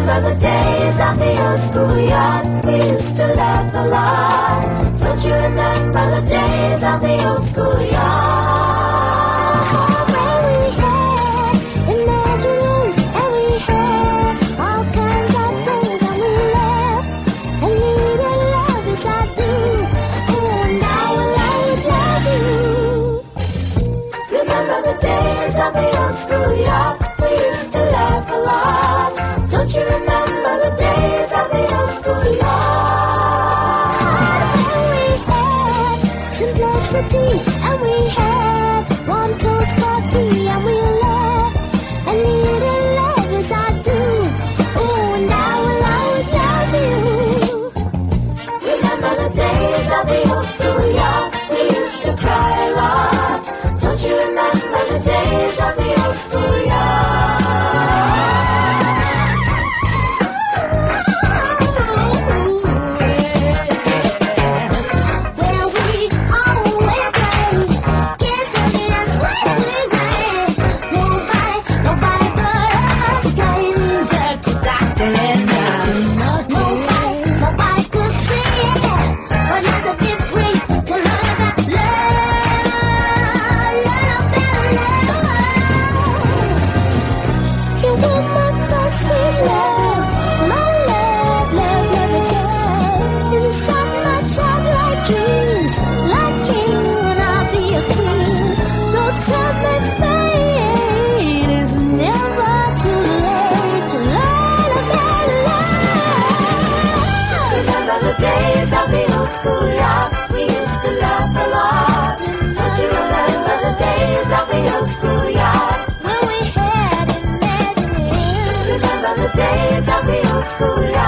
Remember the days of the old schoolyard? We used to laugh a lot. Don't you remember the days of the old schoolyard? Where we had imaginaries and we had all kinds of things and we laughed and needed love as I do. Oh, now I will always love you. Remember the days of the old schoolyard? We used to laugh a lot. Don't you remember the days of the old schoolyard? We had simplicity and we had one toast for tea and we laughed and needed love as I do. Oh, and I will always love you. Remember the days of the old schoolyard? We used to cry a lot. Don't you remember the days of the old schoolyard? Days of the old schoolyard, we used to laugh a lot. Don't you remember the days of the old schoolyard? When we had imagination. Remember the days of the old schoolyard?